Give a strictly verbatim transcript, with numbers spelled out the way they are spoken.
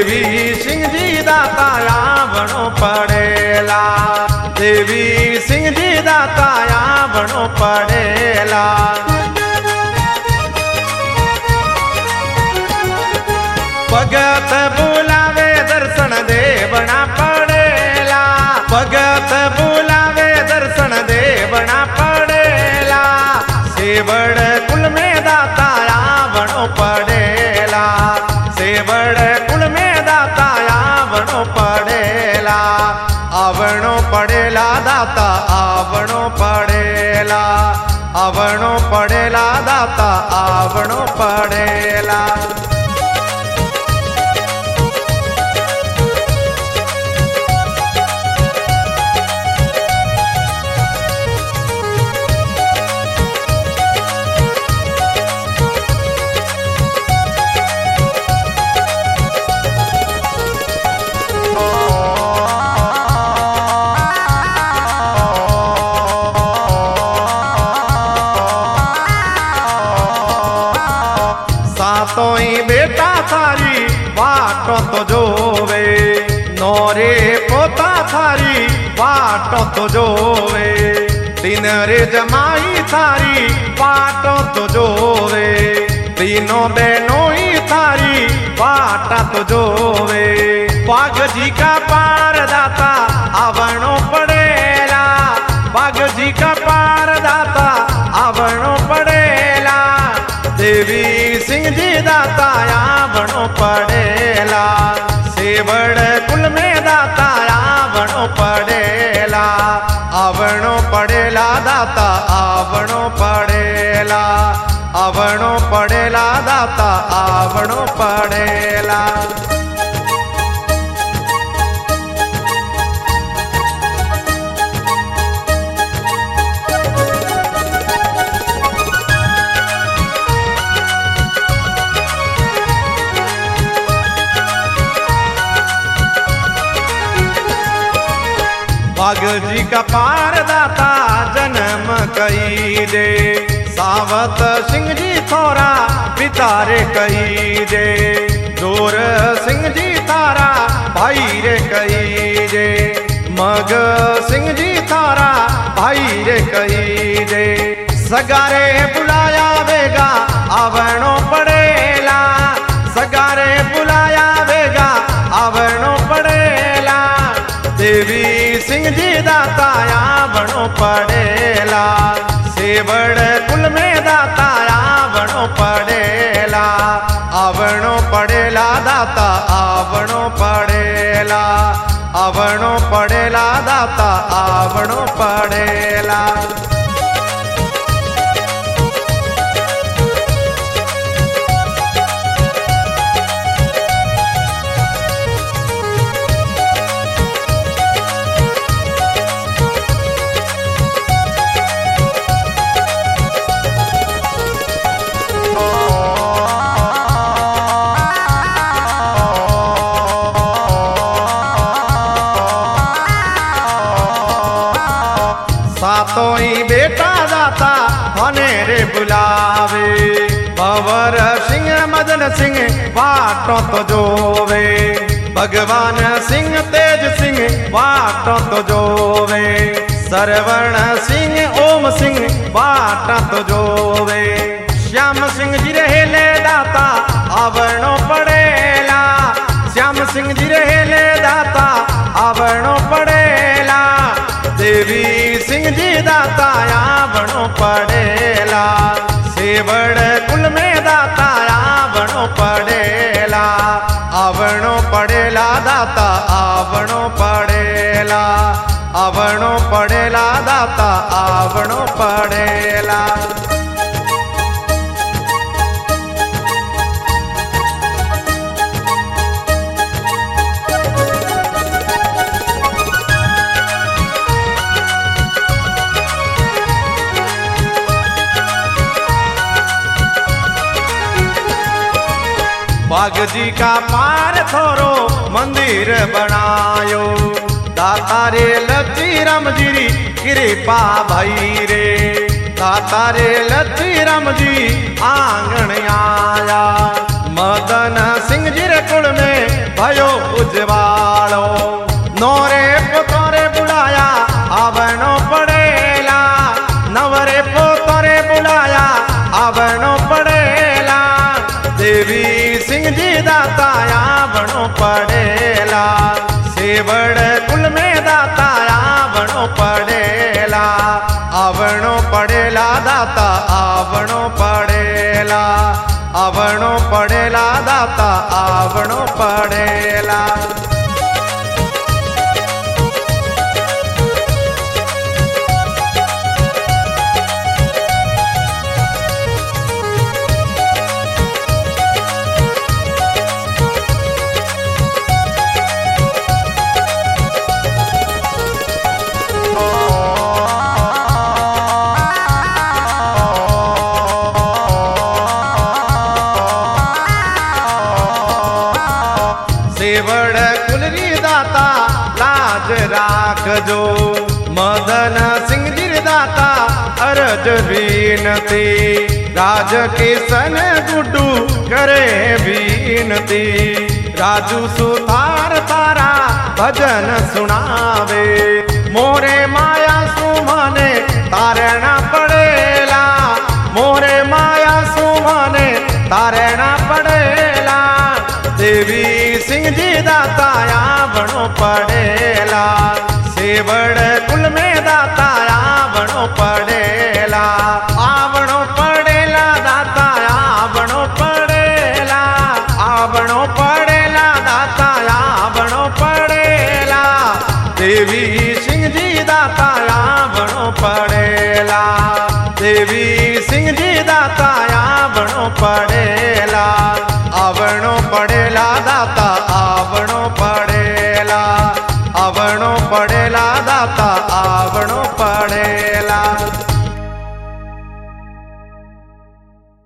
देवी सिंह जी दाता आवणो पड़ेला, देवी सिंह जी दाता आवणो पड़ेला। भगत बुलावे दर्शन देवना पड़ेला, भगत बुलावे दर्शन देवना पड़ेला। सेवड़ कुल में दाता आवणो पड़ेला, सेवड़ कुल में दाता आवणो पड़ेला। आवणो पड़ेला दाता आवणो पड़ेला, आवणो पड़ेला दाता आवणो पड़ेला। सातोई बेटा थारी बाटो तो जोवे, नौरे पोता थारी बाटो तो जोवे। दिन रे जमाई थारी बाटो तो जोवे, तीनों बहनों ही थारी बाटा तो जोवे। बाग जी का पार दाता आवणो पड़ेला, बाग जी का पार दाता आवणो पड़ेला। देवी सिंह जी दाता आवणो पड़ेला, सेवड़ कुल में दाता आवणो पड़ेला। आवणो पड़ेला दाता आवणो पड़ेला, आवणो पड़ेला दाता आवणो पड़ेला। बाग जी का पार दाता जन्म कई दे, सावत सिंह जी थोरा पिता रे कई दे। जोर सिंह जी थारा भाई रे कई दे, मग सिंह जी थारा भाई रे कई दे। सगारे बुलाया वेगा आवणो पड़ेला, सगारे बुलाया वेगा आवणो पड़ेला। देवी सिंह जी दाता आवणो पड़ेला, सेवड़ कुल में दाता आवणो पड़ेला। आवणो पड़ेला दाता आवणो पड़ेला, आवणो पड़ेला दाता आवणो पड़ेला। सातोई बेटा दाता होने रे बुलावे, भंवर सिंह मदन सिंह बाटो तो जोवे। भगवान सिंह तेज सिंह बाटो तो जोवे, सरवण सिंह ओम सिंह बाटा तो जोवे। श्याम सिंह जी रहेले दाता आवणो पड़ेला, श्याम सिंह जी रहेले दाता आवणो पड़ेला। देवी सिंह जी दाता आवणो पड़ेला, सेवड़ कुल में दाता आवणो पड़ेला। आवणो पड़ेला दाता आवणो पड़ेला, आवणो पड़ेला दाता आवणो पड़ेला। बाग जी का पार थोरो मंदिर बनायो, दाता रे लती राम जी कृपा भई रे। दाता रे लती राम जी आंगण आया, मदन सिंह जी रे कुल में भयो सिंह जी दाता आवणो पड़ेला। सेवड़ कुल में दाता आवणो पड़ेला। आवणो पड़ेला दाता आवणो पड़ेला। आवणो पड़ेला दाता आवणो पड़ेला। सेवड़ कुलरी दाता लाज राखजो। मदन सिंह जी दाता अरज बीनती। राज किशन गुड्डू करे बीनती। राजू सुथार तारा भजन सुनावे। मोरे माया सुमने तारणा पड़ेला। मोरे माया सुमने तारणा पड़ेला। देवी सिंह जी दाता आवणो पड़ेला। सेवड़ कुल में दाता आवणो पड़ेला। आवणो पड़ेला दाता आवणो पड़ेला। आवणो पड़ेला दाता आवणो पड़ेला। देवी सिंह जी दाता आवणो पड़ेला। देवी सिंह जी दाता आवणो पड़ेला। आवणो पड़ेला दाता